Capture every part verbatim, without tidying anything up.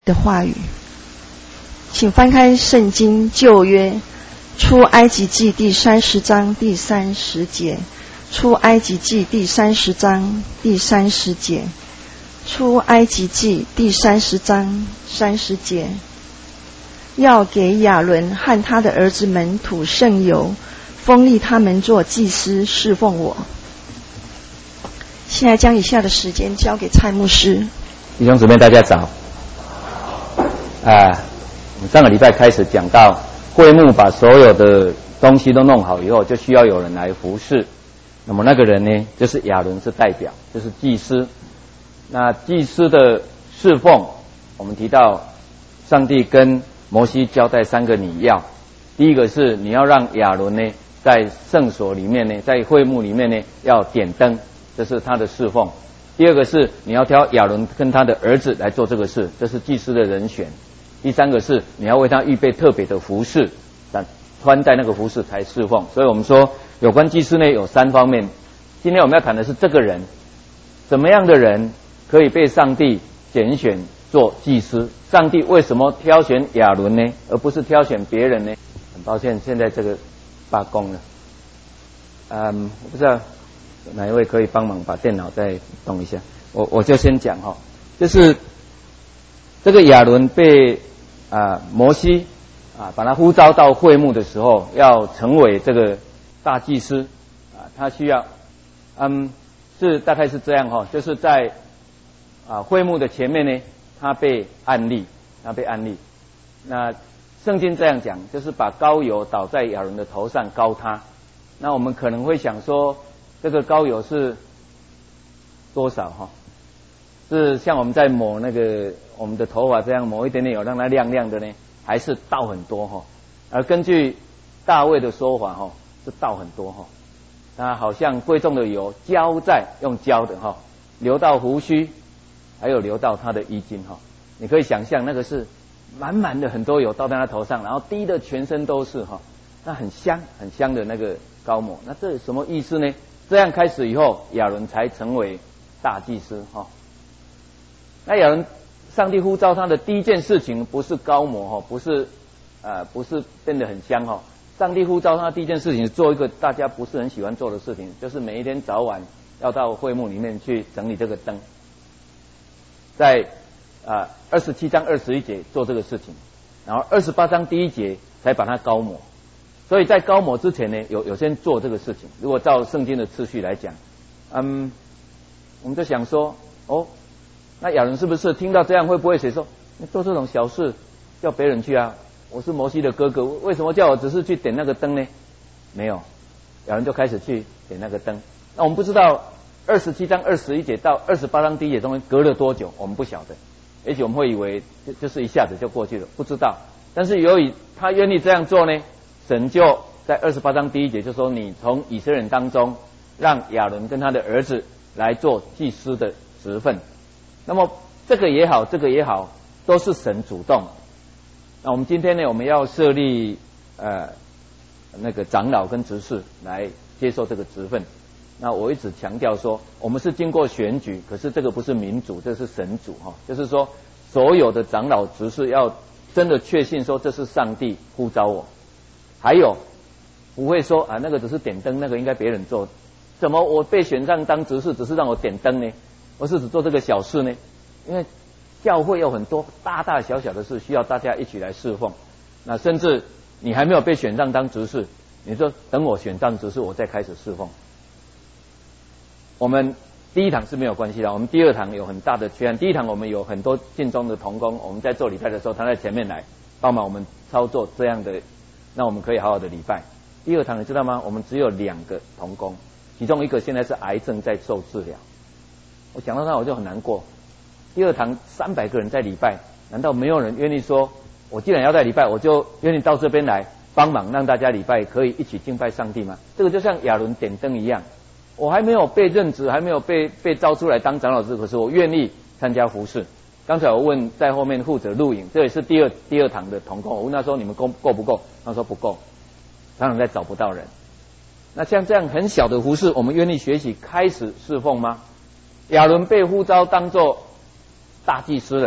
的话语，请翻开圣经旧约出埃及记第三十章第三十节，出埃及记第三十章第三十节，出埃及记第三十章三十节，要给亚伦和他的儿子们涂圣油，封立他们做祭司，侍奉我。现在将以下的时间交给蔡牧师。 弟兄姊妹，大家早。啊，我们上个礼拜开始讲到会幕把所有的东西都弄好以后，就需要有人来服侍。那么那个人呢，就是亚伦是代表，就是祭司。那祭司的侍奉，我们提到上帝跟摩西交代三个你要。第一个是你要让亚伦呢，在圣所里面呢，在会幕里面呢要点灯，这是他的侍奉。第二个是你要挑亚伦跟他的儿子来做这个事，这是祭司的人选。第三个是你要为他预备特别的服饰，但穿戴那个服饰才侍奉。所以我们说有关祭司呢有三方面。今天我们要谈的是这个人，怎么样的人可以被上帝拣选做祭司？上帝为什么挑选亚伦呢，而不是挑选别人呢？很抱歉，现在这个罢工了。嗯，我不知道哪一位可以帮忙把电脑再动一下。我我就先讲哈，就是这个亚伦被啊摩西啊把他呼召到会幕的时候，要成为这个大祭司啊，他需要嗯是大概是这样哈，就是在啊会幕的前面呢，他被按立，他被按立。那圣经这样讲，就是把膏油倒在亚伦的头上膏他。那我们可能会想说，这个膏油是多少哈？是像我们在抹那个我们的头发这样抹一点点油让它亮亮的呢，还是倒很多哈？而根据大卫的说法哈，是倒很多哈。那好像贵重的油浇在用浇的哈，流到胡须，还有流到他的衣襟哈。你可以想象那个是满满的很多油倒在他头上，然后滴的全身都是哈，那很香很香的那个膏抹。那这什么意思呢？这样开始以后，亚伦才成为大祭司哈。那亚伦，上帝呼召他的第一件事情不是膏抹哈，不是呃不是变得很香哈。上帝呼召他第一件事情是做一个大家不是很喜欢做的事情，就是每一天早晚要到会幕里面去整理这个灯，在啊二十七章二十一节做这个事情，然后二十八章第一节才把它膏抹。所以在膏抹之前呢，有有先做这个事情。如果照圣经的次序来讲，嗯，我们就想说，哦，那亚伦是不是听到这样会不会写说，你做这种小事叫别人去啊？我是摩西的哥哥，为什么叫我只是去点那个灯呢？没有，亚伦就开始去点那个灯。那我们不知道二十七章二十一节到二十八章第一节中间隔了多久，我们不晓得。也许我们会以为就就是一下子就过去了，不知道。但是由于他愿意这样做呢，神就在二十八章第一节就说，你从以色列人当中让亚伦跟他的儿子来做祭司的职分。那么这个也好，这个也好，都是神主动。那我们今天呢，我们要设立呃那个长老跟执事来接受这个职分。那我一直强调说，我们是经过选举，可是这个不是民主，这是神主哈。就是说，所有的长老执事要真的确信说，这是上帝呼召我。还有不会说啊，那个只是点灯，那个应该别人做。怎么我被选上当执事，只是让我点灯呢？我是只做这个小事呢？因为教会有很多大大小小的事需要大家一起来侍奉。那甚至你还没有被选上当执事，你说等我选上执事，我再开始侍奉。我们第一堂是没有关系的，我们第二堂有很大的缺憾。第一堂我们有很多敬宗的同工，我们在做礼拜的时候，他在前面来帮忙我们操作这样的，那我们可以好好的礼拜。第二堂你知道吗？我们只有两个同工，其中一个现在是癌症在受治疗。我讲到那我就很难过。第二堂三百个人在礼拜，难道没有人愿意说，我既然要在礼拜，我就愿意到这边来帮忙，让大家礼拜可以一起敬拜上帝吗？这个就像亚伦点灯一样，我还没有被任职，还没有被被招出来当长老师，可是我愿意参加服事。刚才我问在后面负责录影，这也是第二第二堂的同工，我问他说你们够够不够？他说不够，常常在找不到人。那像这样很小的服事，我们愿意学习开始侍奉吗？亚伦被呼召当作大祭司了，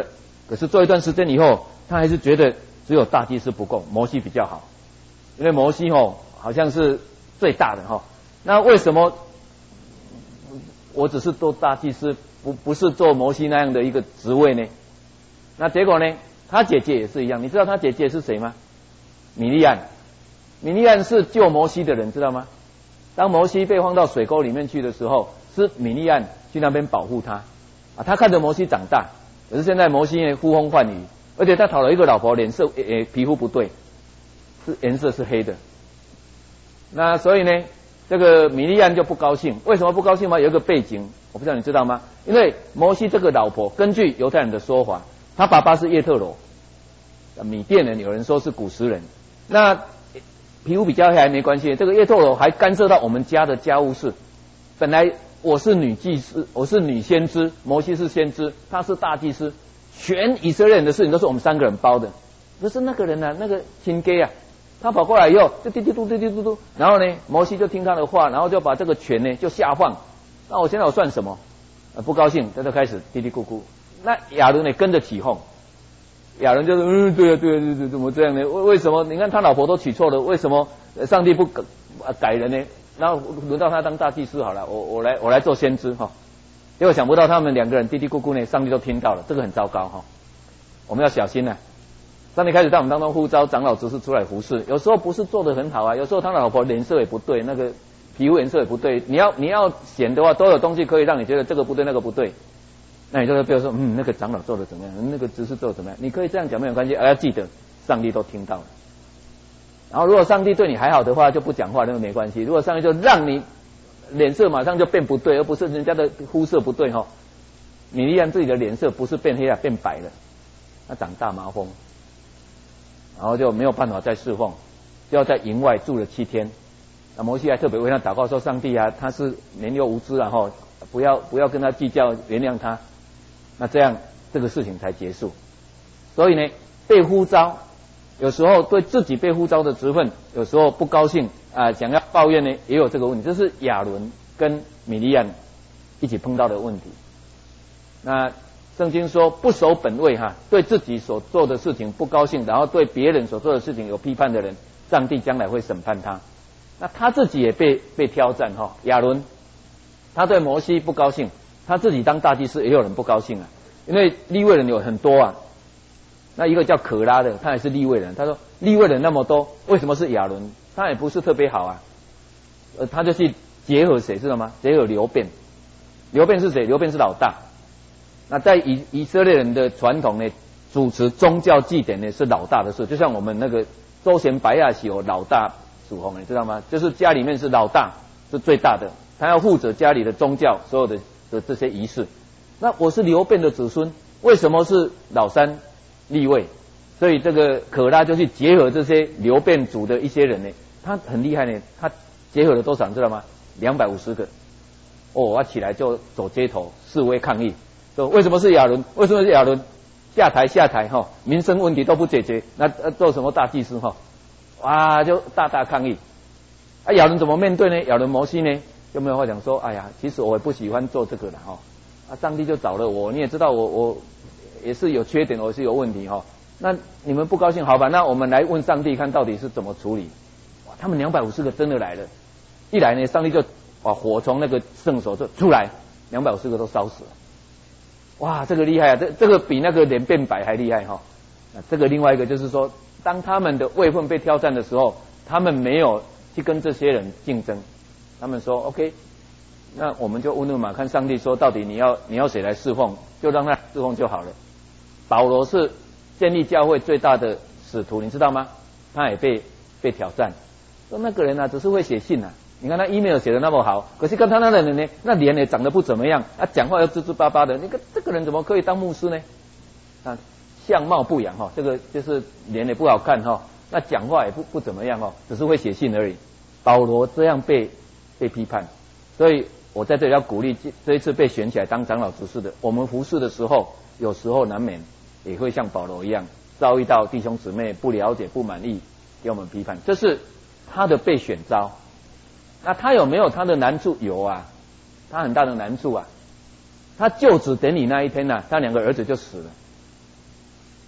可是做一段时间以后，他还是觉得只有大祭司不够，摩西比较好，因为摩西哦好像是最大的哈。那为什么我只是做大祭司，不不是做摩西那样的一个职位呢？那结果呢，他姐姐也是一样。你知道他姐姐是谁吗？米利暗。米利暗是救摩西的人，知道吗？当摩西被放到水沟里面去的时候，是米利暗去那边保护他啊。他看着摩西长大，可是现在摩西呢呼风唤雨，而且他讨了一个老婆，脸色诶、欸、皮肤不对，是颜色是黑的。那所以呢，这个米利暗就不高兴。为什么不高兴吗？有一个背景，我不知道你知道吗？因为摩西这个老婆，根据犹太人的说法，他爸爸是叶特罗，米甸人，有人说是古时人。那皮肤比较黑还没关系，这个叶特罗还干涉到我们家的家务事。本来我是女祭司，我是女先知，摩西是先知，他是大祭司，全以色列人的事情都是我们三个人包的。可是那个人啊，那个亲哥啊，他跑过来以后就滴滴嘟滴滴嘟嘟，然后呢，摩西就听他的话，然后就把这个权呢就下放。那我现在我算什么？呃，不高兴，他就开始嘀嘀咕咕。那亚伦呢跟着起哄。亚伦就是嗯，对啊，对啊，对对，怎么这样呢？为为什么？你看他老婆都娶错了，为什么上帝不改改人呢？然后轮到他当大祭司好了，我我来我来做先知哈。结果想不到他们两个人嘀嘀咕咕呢，上帝都听到了，这个很糟糕哈。我们要小心啊！上帝开始在我们当中呼召长老执事出来服侍，有时候不是做得很好啊，有时候他老婆脸色也不对，那个皮肤颜色也不对，你要你要显的话，都有东西可以让你觉得这个不对那个不对。那你就会比如说，嗯，那个长老做的怎么样，那个执事做的怎么样，你可以这样讲没有关系，而要记得上帝都听到了。然后如果上帝对你还好的话，就不讲话那个没关系。如果上帝就让你脸色马上就变不对，而不是人家的肤色不对哈，米利暗自己的脸色不是变黑了变白了，他长大麻风，然后就没有办法再侍奉，就要在营外住了七天。那摩西还特别为他祷告说：“上帝啊，他是年幼无知啊，哈，不要不要跟他计较，原谅他。”那这样这个事情才结束。所以呢，被呼召，有时候对自己被呼召的职分，有时候不高兴啊、呃，想要抱怨呢，也有这个问题。这是亚伦跟米利暗一起碰到的问题。那圣经说不守本位哈，对自己所做的事情不高兴，然后对别人所做的事情有批判的人，上帝将来会审判他。那他自己也被被挑战哈，亚伦他对摩西不高兴，他自己当大祭司也有人不高兴啊，因为利未人有很多啊。那一个叫可拉的，他也是利未人，他说利未人那么多，为什么是亚伦？他也不是特别好啊。呃，他就去结合谁知道吗？结合流便。流便是谁？流便是老大。那在以以色列人的传统呢，主持宗教祭典呢是老大的事，就像我们那个周贤白亚喜有老大属红，你知道吗？就是家里面是老大，是最大的，他要负责家里的宗教所有的的这些仪式。那我是流便的子孙，为什么是老三利未？所以这个可拉就去结合这些流便族的一些人呢，他很厉害呢，他结合了多少你知道吗？两百五十个。哦，我起来就走街头示威抗议，说为什么是亚伦？为什么是亚伦？下台下台哈，民生问题都不解决，那呃做什么大祭司哈？哇，就大大抗议。啊，亚伦怎么面对呢？亚伦摩西呢就没有话讲说，哎呀，其实我也不喜欢做这个的哈。啊，上帝就找了我，你也知道我我也是有缺点，我是有问题哈。那你们不高兴好吧？那我们来问上帝看到底是怎么处理。哇，他们两百五十个真的来了，一来呢，上帝就把火从那个圣所就出来，两百五十个都烧死了。哇，这个厉害啊！这这个比那个脸变白还厉害哈。那这个另外一个就是说，当他们的位分被挑战的时候，他们没有去跟这些人竞争，他们说 OK， 那我们就问问嘛，看上帝说到底你要你要谁来侍奉，就让他侍奉就好了。保罗是建立教会最大的使徒，你知道吗？他也被被挑战，说那个人啊，只是会写信啊。你看他 email 写的那么好，可是跟他那个人呢，那脸也长得不怎么样，啊，讲话又支支巴巴的，你看这个人怎么可以当牧师呢？啊，相貌不扬哈，这个就是脸也不好看哈，那讲话也不不怎么样哈，只是会写信而已。保罗这样被被批判，所以我在这里要鼓励这一次被选起来当长老执事的，我们服侍的时候，有时候难免也会像保罗一样，遭遇到弟兄姊妹不了解、不满意，给我们批判，这是他的被选召。那他有没有他的难处？有啊，他很大的难处啊。他就职典礼那一天呢、啊，他两个儿子就死了。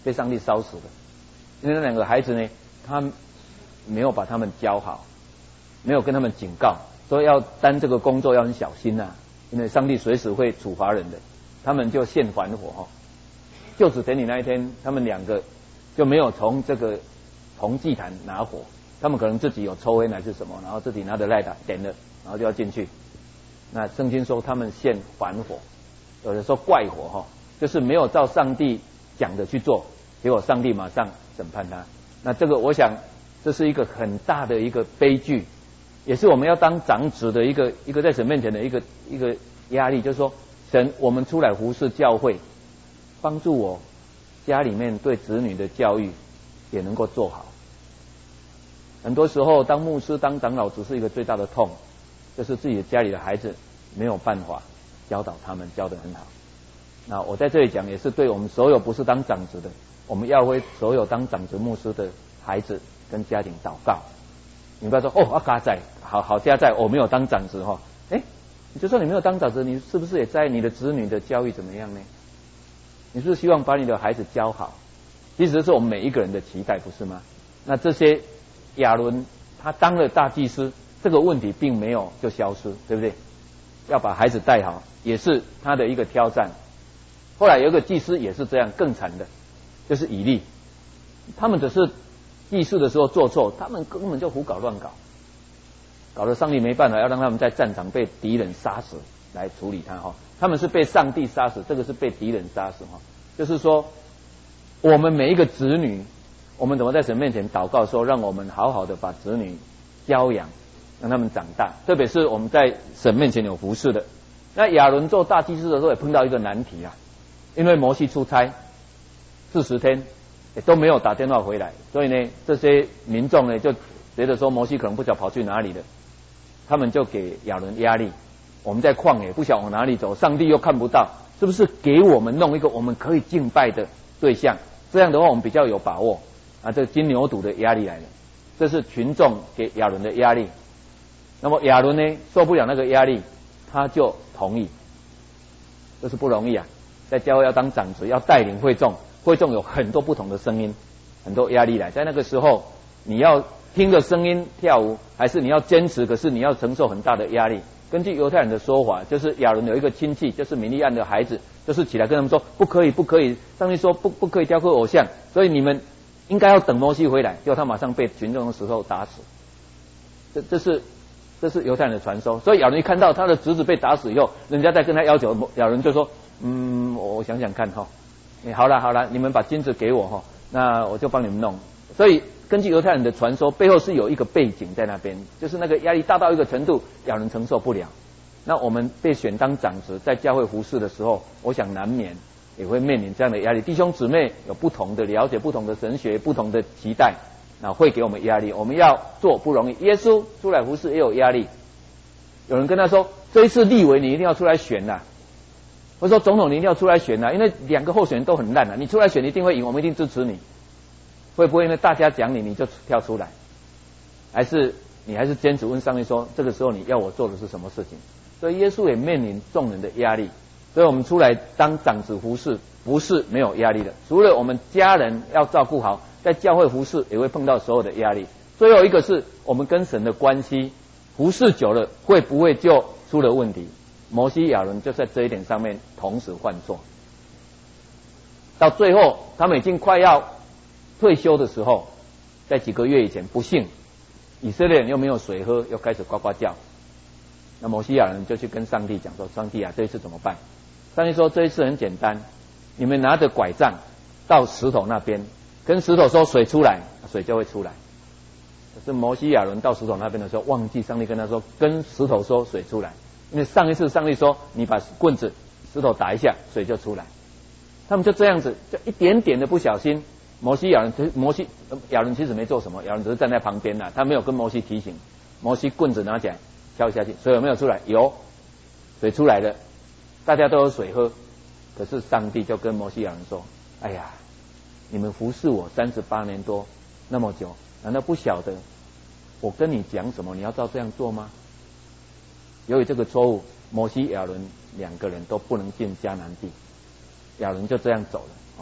被上帝烧死的。因为那两个孩子呢，他没有把他们教好，没有跟他们警告，说要担这个工作要很小心啊，因为上帝随时会处罚人的。他们就献反火哈，就职典礼那一天，他们两个就没有从这个铜祭坛拿火，他们可能自己有抽烟还是什么，然后自己拿着赖打点了，然后就要进去。那圣经说他们献反火，有的说怪火哈，就是没有照上帝讲的去做，结果上帝马上审判他。那这个我想这是一个很大的一个悲剧，也是我们要当长子的一个一个在神面前的一个一个压力，就是说神我们出来服侍教会，帮助我家里面对子女的教育也能够做好。很多时候当牧师当长老只是一个最大的痛，就是自己家里的孩子没有办法教导他们教得很好。那我在这里讲也是对我们所有不是当长子的，我们要为所有当长子牧师的孩子跟家庭祷告。你不要说哦啊家在好好家在我没有当长子哈，哎，你就说你没有当长子，你是不是也在你的子女的教育怎么样呢？你是不是希望把你的孩子教好？其实是我们每一个人的期待，不是吗？那这些亚伦他当了大祭司，这个问题并没有就消失，对不对？要把孩子带好也是他的一个挑战。后来有一个祭司也是这样，更惨的就是以利，他们只是祭祀的时候做错，他们根本就胡搞乱搞，搞得上帝没办法，要让他们在战场被敌人杀死来处理他哈。他们是被上帝杀死，这个是被敌人杀死哈。就是说，我们每一个子女，我们怎么在神面前祷告说，让我们好好的把子女教养，让他们长大。特别是我们在神面前有服侍的，那亚伦做大祭司的时候也碰到一个难题啊，因为摩西出差四十天也都没有打电话回来，所以呢，这些民众呢就觉得说摩西可能不晓得跑去哪里了，他们就给亚伦压力。我们在旷野不晓得往哪里走，上帝又看不到，是不是给我们弄一个我们可以敬拜的对象？这样的话我们比较有把握啊。这个金牛犊的压力来了，这是群众给亚伦的压力。那么亚伦呢受不了那个压力，他就同意。这是不容易啊，在教会要当长子，要带领会众，会众有很多不同的声音，很多压力来。在那个时候，你要听着声音跳舞，还是你要坚持？可是你要承受很大的压力。根据犹太人的说法，就是亚伦有一个亲戚，就是米利暗的孩子，就是起来跟他们说不可以，不可以。上帝说不不可以雕刻偶像，所以你们应该要等摩西回来。结果他马上被群众的石头打死。这这是这是犹太人的传说。所以亚伦一看到他的侄子被打死以后，人家在跟他要求，亚伦就说：嗯，我想想看哈，哎，好了好了，你们把金子给我哈，那我就帮你们弄。所以根据犹太人的传说，背后是有一个背景在那边，就是那个压力大到一个程度，亚伦承受不了。那我们被选当长子，在教会服侍的时候，我想难免也会面临这样的压力。弟兄姊妹有不同的了解，不同的神学，不同的期待，那会给我们压力。我们要做不容易。耶稣出来服侍也有压力，有人跟他说：这一次立委你一定要出来选呐，或者说总统你一定要出来选呐，因为两个候选人都很烂啊，你出来选你一定会赢，我们一定支持你。会不会呢？大家讲你，你就跳出来，还是你还是坚持问上帝说，这个时候你要我做的是什么事情？所以耶稣也面临众人的压力，所以我们出来当长子服侍，不是没有压力的。除了我们家人要照顾好，在教会服侍也会碰到所有的压力。最后一个是我们跟神的关系，服侍久了会不会就出了问题？摩西亚伦就在这一点上面同时犯错，到最后他们已经快要退休的时候，在几个月以前，不幸以色列人又没有水喝，又开始呱呱叫。那摩西亚人就去跟上帝讲说：上帝啊，这一次怎么办？上帝说：这一次很简单，你们拿着拐杖到石头那边，跟石头说水出来，水就会出来。可是摩西亚人到石头那边的时候，忘记上帝跟他说，跟石头说水出来，因为上一次上帝说你把棍子石头打一下，水就出来。他们就这样子，就一点点的不小心。摩西亚伦，摩西亚伦其实没做什么，亚伦只是站在旁边呐，他没有跟摩西提醒。摩西棍子拿起来敲下去，水有没有出来？有，水出来了，大家都有水喝。可是上帝就跟摩西亚伦说：哎呀，你们服侍我三十八年多那么久，难道不晓得我跟你讲什么，你要照这样做吗？由于这个错误，摩西亚伦两个人都不能进迦南地，亚伦就这样走了。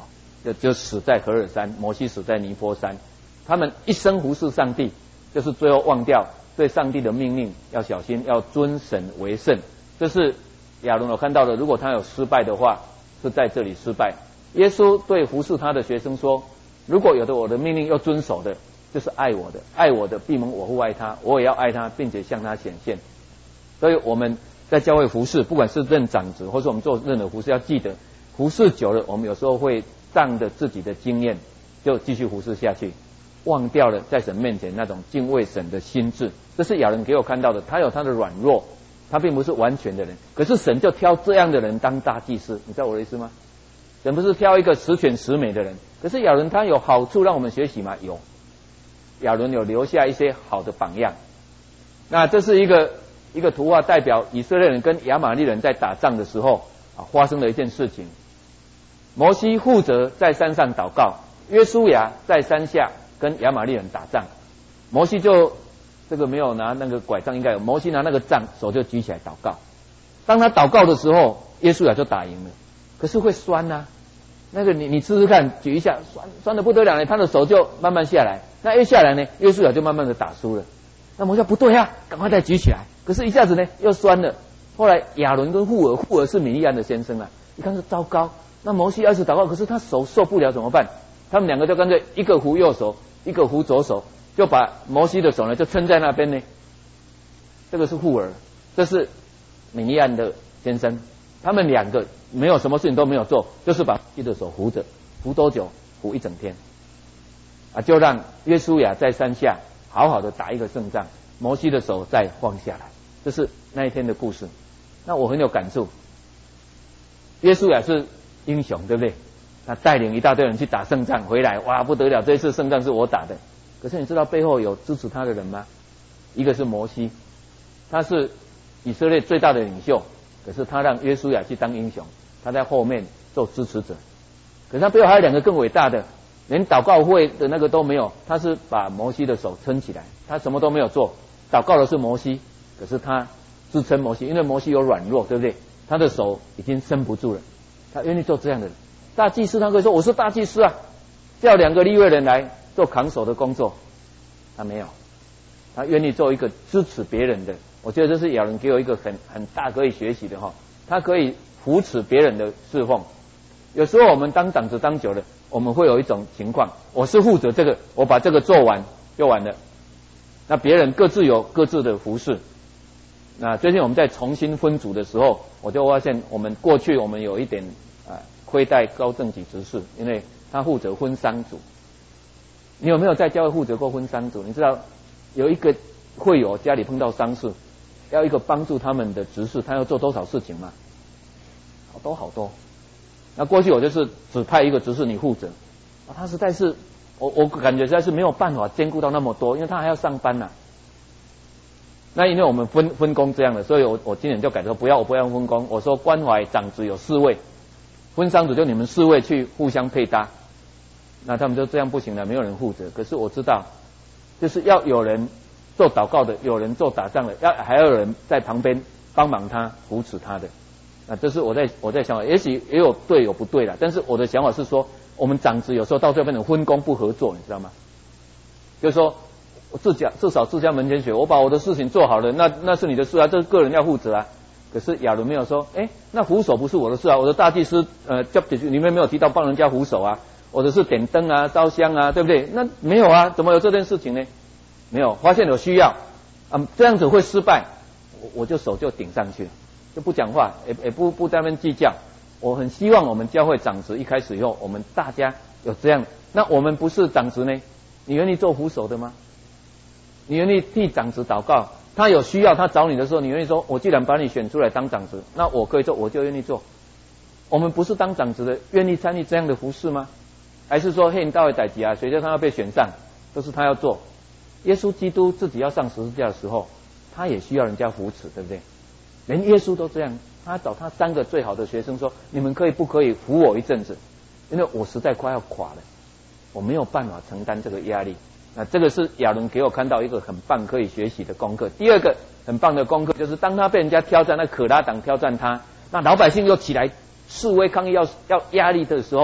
就就死在何珥山，摩西死在尼波山。他们一生服侍上帝，就是最后忘掉对上帝的命令，要小心，要尊神为圣。这是亚伦我看到的，如果他有失败的话，是在这里失败。耶稣对服侍他的学生说，如果有的我的命令要遵守的，就是爱我的，爱我的必蒙我父爱他，我也要爱他，并且向他显现。所以我们在教会服侍，不管是任长子或是我们做任何服侍，要记得服侍久了，我们有时候会仗着自己的经验就继续服侍下去，忘掉了在神面前那种敬畏神的心智。这是亚伦给我看到的，他有他的软弱，他并不是完全的人，可是神就挑这样的人当大祭司，你知道我的意思吗？神不是挑一个十全十美的人，可是亚伦他有好处让我们学习吗？有，亚伦有留下一些好的榜样。那这是一个一个图画，代表以色列人跟亚玛力人在打仗的时候啊发生了一件事情。摩西负责在山上祷告，约书亚在山下跟亚玛力人打仗。摩西就这个没有拿那个拐杖，应该有，摩西拿那个杖，手就举起来祷告。当他祷告的时候，约书亚就打赢了，可是会酸啊。那个你你试试看，举一下，酸酸的不得了呢，他的手就慢慢下来。那一下来呢，约书亚就慢慢的打输了。那摩西不对啊，赶快再举起来。可是，一下子呢又酸了。后来亚伦跟户尔，户尔是米利暗的先生啊，一看是糟糕。那摩西二次祷告，可是他手受不了怎么办？他们两个就干脆一个扶右手，一个扶左手，就把摩西的手呢就撑在那边呢。这个是户尔，这是米利暗的先生。他们两个没有什么事情都没有做，就是把摩西的手扶着，扶多久？扶一整天。啊，就让约书亚在山下好好的打一个胜仗，摩西的手再放下来。这是那一天的故事。那我很有感触。约书亚是英雄，对不对？他带领一大堆人去打胜仗，回来哇不得了，这一次胜仗是我打的。可是你知道背后有支持他的人吗？一个是摩西，他是以色列最大的领袖，可是他让约书亚去当英雄，他在后面做支持者。可是他背后还有两个更伟大的，连祷告会的那个都没有，他是把摩西的手撑起来，他什么都没有做，祷告的是摩西，可是他支撑摩西，因为摩西有软弱，对不对？他的手已经撑不住了，他愿意做这样的人。大祭司他可以说我是大祭司啊，叫两个利未人来做扛手的工作，他没有，他愿意做一个支持别人的。我觉得这是亚伦给我一个很很大可以学习的哈，他可以扶持别人的侍奉。有时候我们当长子当久了，我们会有一种情况，我是负责这个，我把这个做完就完了，那别人各自有各自的服事。那最近我们在重新分组的时候，我就发现我们过去我们有一点啊亏待高正己执事，因为他负责婚丧组。你有没有在教会负责过婚丧组？你知道有一个会友家里碰到丧事，要一个帮助他们的执事，他要做多少事情吗？好多好多。那过去我就是只派一个执事你负责，啊，他实在是我我感觉实在是没有办法兼顾到那么多，因为他还要上班呐、啊。那因为我们分分工这样的，所以我我今年就改说不要我不要分工，我说关怀长子有四位，婚丧组就你们四位去互相配搭。那他们就这样不行了，没有人负责。可是我知道，就是要有人做祷告的，有人做打仗的，要还要有人在旁边帮忙他扶持他的。那这是我在我在想法，也许也有对有不对啦，但是我的想法是说，我们长子有时候到最后变成分工不合作，你知道吗？就是说。我自家至少自家门前雪，我把我的事情做好了，那那是你的事啊，这是个人要负责啊。可是亚伦没有说，哎，那扶手不是我的事啊，我的大祭司呃，叫里面没有提到帮人家扶手啊，我的是点灯啊、烧香啊，对不对？那没有啊，怎么有这件事情呢？没有，发现有需要啊，这样子会失败，我我就手就顶上去了，就不讲话，也也不不在那边计较。我很希望我们教会长子一开始以后，我们大家有这样，那我们不是长子呢？你愿意做扶手的吗？你愿意替长子祷告，他有需要他找你的时候，你愿意说我既然把你选出来当长子，那我可以做，我就愿意做。我们不是当长子的愿意参与这样的服事吗？还是说嘿你大卫代志啊，谁叫他要被选上，都是他要做。耶稣基督自己要上十字架的时候，他也需要人家扶持，对不对？连耶稣都这样，他找他三个最好的学生说，你们可以不可以扶我一阵子，因为我实在快要垮了，我没有办法承担这个压力。那这个是亚伦给我看到一个很棒可以学习的功课。第二个很棒的功课就是，当他被人家挑战，那可拉党挑战他，那老百姓又起来示威抗议要要压力的时候，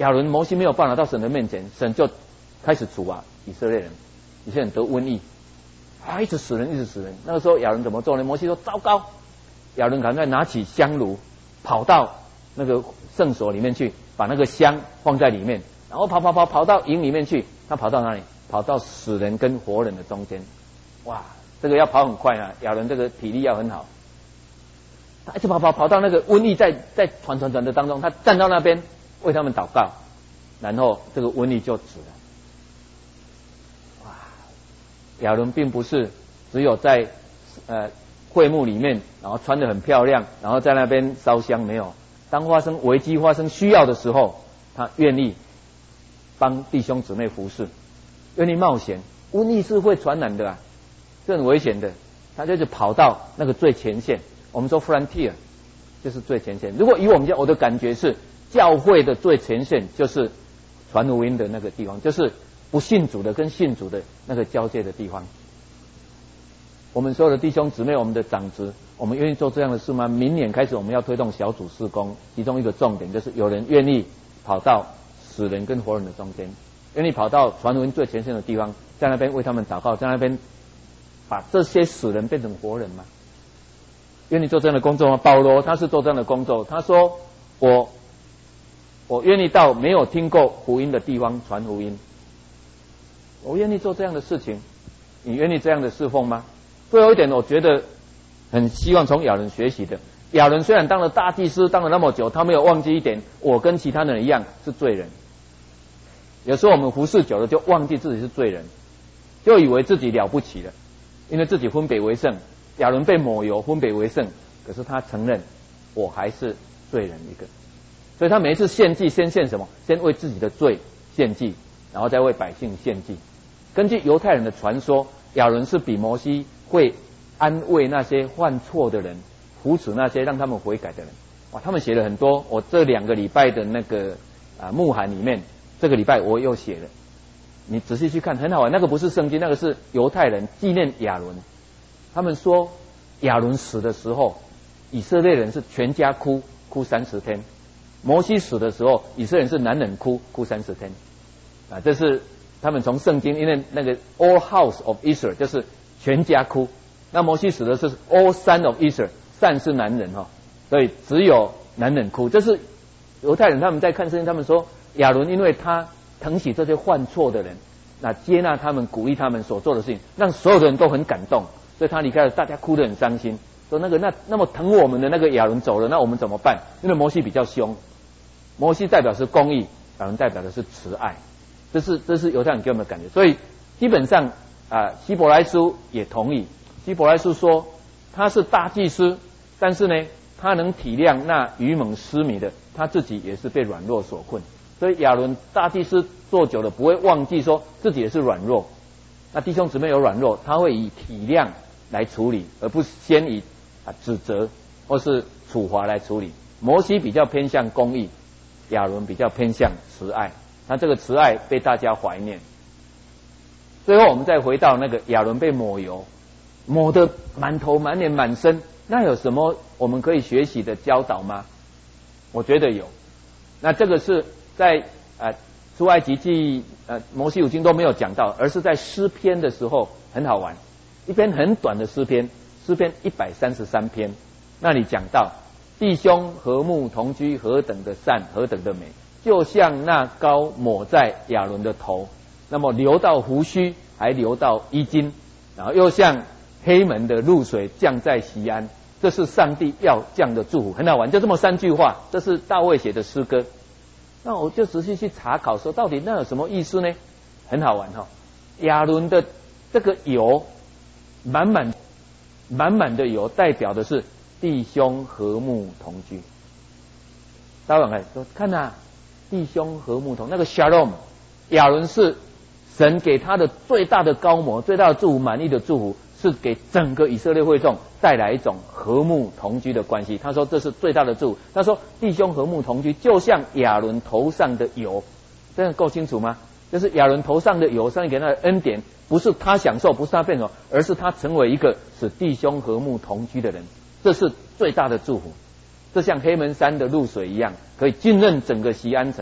亚伦、摩西没有办法到神的面前，神就开始处罚以色列人，以色列人得瘟疫，啊，一直死人，一直死人。那个时候亚伦怎么做呢？摩西说：糟糕！亚伦赶快拿起香炉，跑到那个圣所里面去，把那个香放在里面，然后跑跑跑跑到营里面去。他跑到哪里？跑到死人跟活人的中间。哇，这个要跑很快啊！亚伦这个体力要很好。他一直跑跑跑到那个瘟疫在在传传传的当中，他站到那边为他们祷告，然后这个瘟疫就止了。哇，亚伦并不是只有在呃会幕里面，然后穿得很漂亮，然后在那边烧香，没有。当发生危机、发生需要的时候，他愿意帮弟兄姊妹服侍，愿意冒险。瘟疫是会传染的啊，是很危险的。他就是跑到那个最前线。我们说 frontier 就是最前线。如果以我们家，我的感觉是，教会的最前线就是传福音的那个地方，就是不信主的跟信主的那个交界的地方。我们所有的弟兄姊妹，我们的长子，我们愿意做这样的事吗？明年开始我们要推动小组事工，其中一个重点就是有人愿意跑到死人跟活人的中间，愿意跑到传福音最前线的地方，在那边为他们祷告，在那边把这些死人变成活人吗？愿意做这样的工作吗？保罗他是做这样的工作，他说我我愿意到没有听过福音的地方传福音，我愿意做这样的事情。你愿意这样的侍奉吗？最后一点，我觉得很希望从亚伦学习的。亚伦虽然当了大祭司，当了那么久，他没有忘记一点，我跟其他人一样是罪人。有时候我们服侍久了，就忘记自己是罪人，就以为自己了不起了，因为自己分别为圣。亚伦被抹油，分别为圣，可是他承认我还是罪人一个，所以他每一次献祭，先献什么？先为自己的罪献祭，然后再为百姓献祭。根据犹太人的传说，亚伦是比摩西会安慰那些犯错的人，扶持那些让他们悔改的人。哇，他们写了很多。我这两个礼拜的那个啊牧函里面，这个礼拜我又写了。你仔细去看，很好玩。那个不是圣经，那个是犹太人纪念亚伦。他们说亚伦死的时候，以色列人是全家哭哭三十天；摩西死的时候，以色列人是男人哭哭三十天。啊，这是他们从圣经，因为那个 All House of Israel 就是全家哭。那摩西死的是 All Son of Israel， son 是男人哈，所以只有男人哭。这是犹太人他们在看圣经，他们说亚伦因为他疼惜这些犯错的人，那接纳他们，鼓励他们所做的事情，让所有的人都很感动。所以他离开了，大家哭得很伤心，说那个那那么疼我们的那个亚伦走了，那我们怎么办？因为摩西比较凶，摩西代表是公义，亚伦代表的是慈爱，这是这是犹太人给我们的感觉。所以基本上啊、呃，希伯来书也同意。希伯来书说他是大祭司，但是呢，他能体谅那愚蒙失迷的，他自己也是被软弱所困。所以亚伦大祭司做久了，不会忘记说自己也是软弱。那弟兄姊妹有软弱，他会以体谅来处理，而不是先以啊指责或是处罚来处理。摩西比较偏向公义，亚伦比较偏向慈爱。那这个慈爱被大家怀念。最后我们再回到那个亚伦被抹油，抹得满头满脸满身，那有什么我们可以学习的教导吗？我觉得有。那这个是在呃出埃及记呃摩西五经都没有讲到，而是在诗篇的时候很好玩。一篇很短的诗篇，诗篇一百三十三篇，那里讲到弟兄和睦同居，何等的善，何等的美，就像那膏抹在亚伦的头，那么流到胡须，还流到衣襟，然后又像黑门的露水降在锡安，这是上帝要降的祝福。很好玩，就这么三句话，这是大卫写的诗歌。那我就仔细去查考说，到底那有什么意思呢？很好玩哈、哦，亚伦的这个油满满满满的油，代表的是弟兄和睦同居。大家看，说看啊，弟兄和睦同那个 Shalom， 亚伦是神给他的最大的膏抹，最大的祝福，满意的祝福，是给整个以色列会众带来一种和睦同居的关系。他说这是最大的祝福。他说弟兄和睦同居，就像亚伦头上的油，这样够清楚吗？就是亚伦头上的油，上帝给他的恩典，不是他享受，不是他变成，而是他成为一个使弟兄和睦同居的人，这是最大的祝福。这像黑门山的露水一样，可以浸润整个锡安城。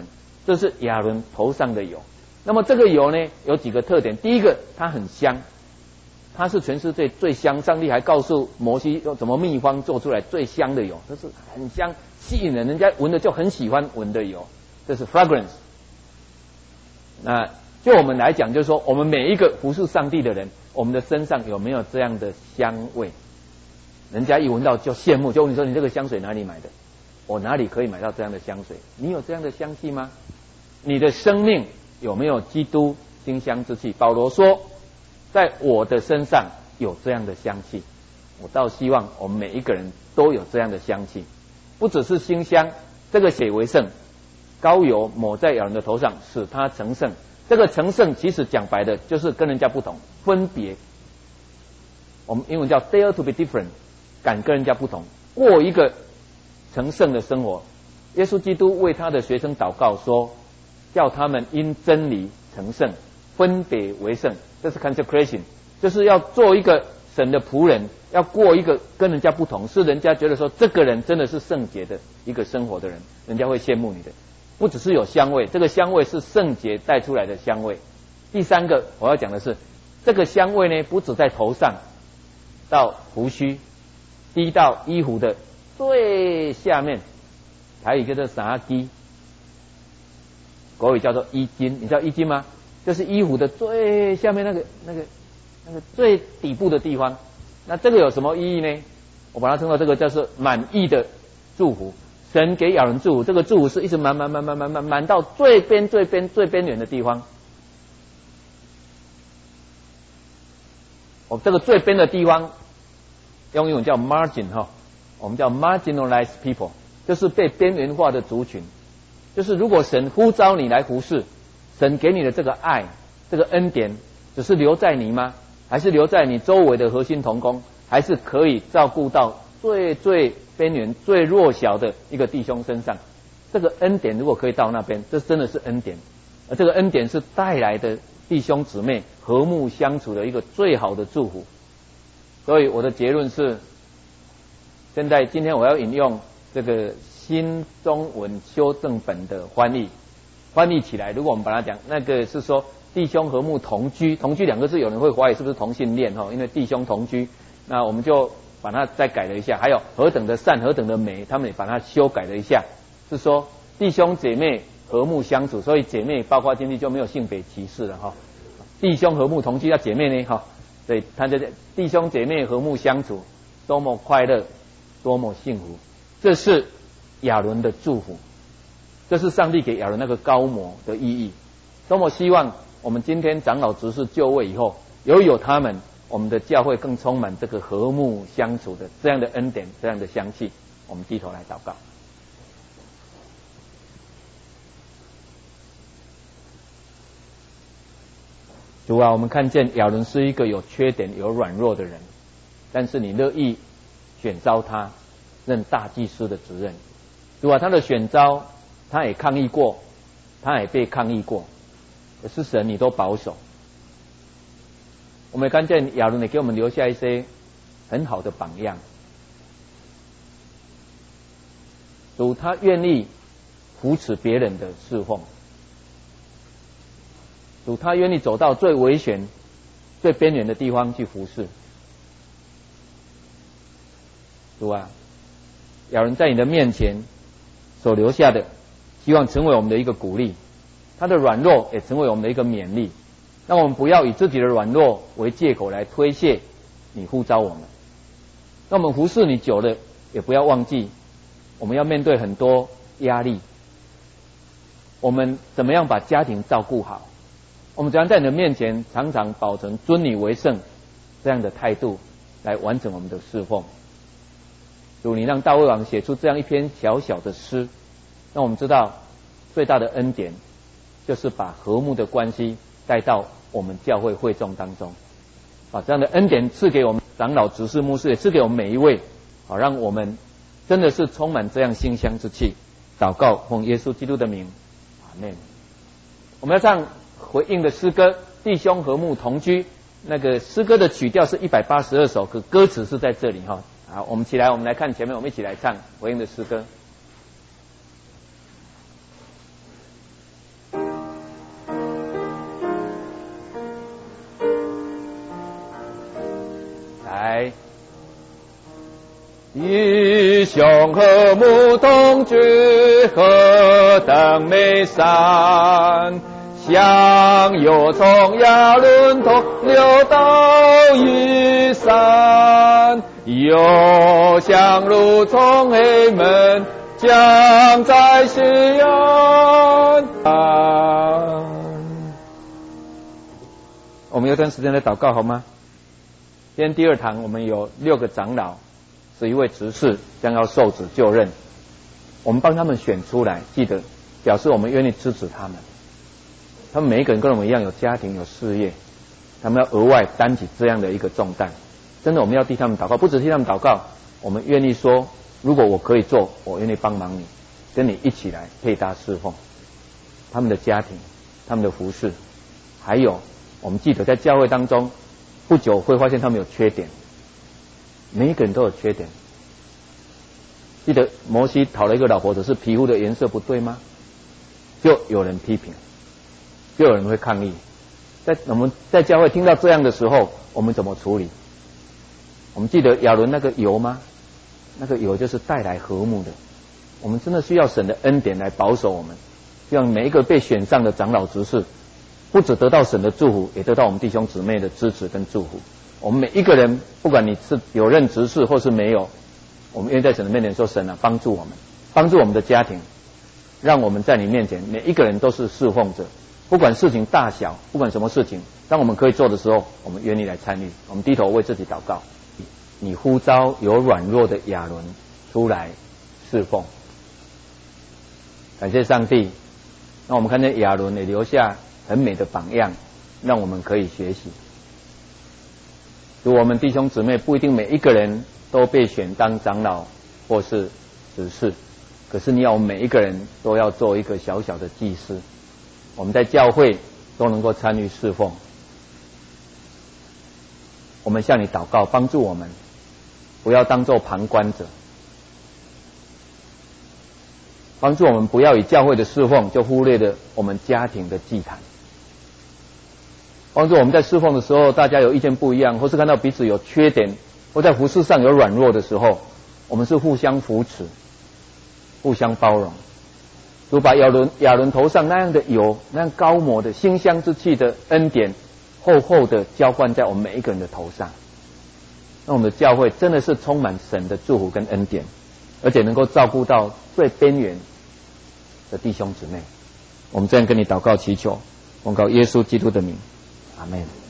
这是亚伦头上的油。那么这个油呢，有几个特点。第一个，它很香，它是全世界最香。上帝还告诉摩西用怎么秘方做出来最香的油，这是很香，吸引人，人家闻了就很喜欢闻的油，这是 fragrance。那就我们来讲，就是说我们每一个服侍上帝的人，我们的身上有没有这样的香味？人家一闻到就羡慕，就问你说你这个香水哪里买的？我哪里可以买到这样的香水？你有这样的香气吗？你的生命有没有基督馨香之气？保罗说，在我的身上有这样的香气。我倒希望我们每一个人都有这样的香气，不只是馨香，这个血为圣，膏油抹在亚伦的头上，使他成圣。这个成圣其实讲白的就是跟人家不同，分别。我们英文叫 dare to be different， 敢跟人家不同，过一个成圣的生活。耶稣基督为他的学生祷告说，叫他们因真理成圣，分别为圣。这是 consecration， 就是要做一个神的仆人，要过一个跟人家不同，是人家觉得说这个人真的是圣洁的一个生活的人，人家会羡慕你的。不只是有香味，这个香味是圣洁带出来的香味。第三个我要讲的是，这个香味呢，不只在头上，到胡须，滴到衣服的最下面，还有一个叫啥基，国语叫做衣襟。你知道衣襟吗？就是衣服的最下面那个那个那个最底部的地方。那这个有什么意义呢？我把它称作这个叫做满意的祝福。神给亚伦祝福，这个祝福是一直满满满满满满满到最边最边最边缘的地方。我这个最边的地方用英文叫 margin 哈，我们叫 marginalized people， 就是被边缘化的族群。就是如果神呼召你来服侍，神给你的这个爱，这个恩典，只是留在你吗？还是留在你周围的核心同工？还是可以照顾到最最边缘、最弱小的一个弟兄身上？这个恩典如果可以到那边，这真的是恩典。而这个恩典是带来的弟兄姊妹和睦相处的一个最好的祝福。所以我的结论是，现在今天我要引用这个新中文修正本的翻译，翻译起来，如果我们把它讲，那个是说弟兄和睦同居，同居两个字有人会怀疑是不是同性恋哈，因为弟兄同居，那我们就把它再改了一下。还有何等的善，何等的美，他们也把它修改了一下，是说弟兄姐妹和睦相处，所以姐妹包括进去就没有性别歧视了哈。弟兄和睦同居，要姐妹呢哈，对，他就弟兄姐妹和睦相处，多么快乐，多么幸福，这是亚伦的祝福，这是上帝给亚伦那个膏抹的意义。多么希望我们今天长老执事就位以后，有有他们，我们的教会更充满这个和睦相处的这样的恩典，这样的香气。我们低头来祷告。主啊，我们看见亚伦是一个有缺点、有软弱的人，但是你乐意选召他任大祭司的职任。主啊，他的选召，他也抗议过，他也被抗议过，可是神你都保守。我们也看见亚伦也给我们留下一些很好的榜样。主他愿意扶持别人的侍奉，主他愿意走到最危险、最边缘的地方去服侍。主啊，亚伦在你的面前所留下的，希望成为我们的一个鼓励，他的软弱也成为我们的一个勉励。让我们不要以自己的软弱为借口来推卸你呼召我们。那我们服侍你久了，也不要忘记我们要面对很多压力，我们怎么样把家庭照顾好，我们怎样在你的面前常常保存尊你为圣这样的态度来完成我们的侍奉。主，你让大卫王写出这样一篇小小的诗，让我们知道最大的恩典就是把和睦的关系带到我们教会会众当中，把这样的恩典赐给我们长老、执事、牧师，也赐给我们每一位，好让我们真的是充满这样馨香之气。祷告奉耶稣基督的名，阿们。我们要唱回应的诗歌，弟兄和睦同居。那个诗歌的曲调是一百八十二首，可歌词是在这里哈。好，我们起来，我们来看前面，我们一起来唱回应的诗歌。 来。弟兄和睦同居，何等美善！像有从亚伦同流到以山，又像如从黑门将在西安。我们有段时间来祷告好吗？今天第二堂我们有六个长老，十一位执事将要受旨就任，我们帮他们选出来，记得表示我们愿意支持他们。他们每一个人跟我们一样有家庭有事业，他们要额外担起这样的一个重担。真的我们要替他们祷告，不只替他们祷告，我们愿意说，如果我可以做，我愿意帮忙你，跟你一起来配搭侍奉他们的家庭，他们的服事。还有我们记得在教会当中不久会发现他们有缺点，每一个人都有缺点。记得摩西讨了一个老婆，只是皮肤的颜色不对吗？就有人批评，就有人会抗议。在我们在教会听到这样的时候，我们怎么处理？我们记得亚伦那个油吗？那个油就是带来和睦的。我们真的需要神的恩典来保守我们，让每一个被选上的长老执事，不只得到神的祝福，也得到我们弟兄姊妹的支持跟祝福。我们每一个人，不管你是有任执事或是没有，我们愿意在神的面前说，神啊，帮助我们，帮助我们的家庭，让我们在你面前每一个人都是侍奉者，不管事情大小，不管什么事情，当我们可以做的时候，我们愿意来参与。我们低头为自己祷告，你呼召有软弱的亚伦出来侍奉。感谢上帝，那我们看见亚伦也留下很美的榜样，让我们可以学习。如我们弟兄姊妹不一定每一个人都被选当长老或是执事，可是你要我们每一个人都要做一个小小的祭司，我们在教会都能够参与侍奉。我们向你祷告，帮助我们不要当作旁观者，帮助我们不要以教会的侍奉就忽略了我们家庭的祭坛，帮助我们在侍奉的时候大家有意见不一样，或是看到彼此有缺点，或在服事上有软弱的时候，我们是互相扶持，互相包容。如把亚伦亚伦头上那样的油，那样高抹的馨香之气的恩典，厚厚的浇灌在我们每一个人的头上，那我们的教会真的是充满神的祝福跟恩典，而且能够照顾到最边缘的弟兄姊妹。我们这样跟你祷告祈求，奉告耶稣基督的名，阿们。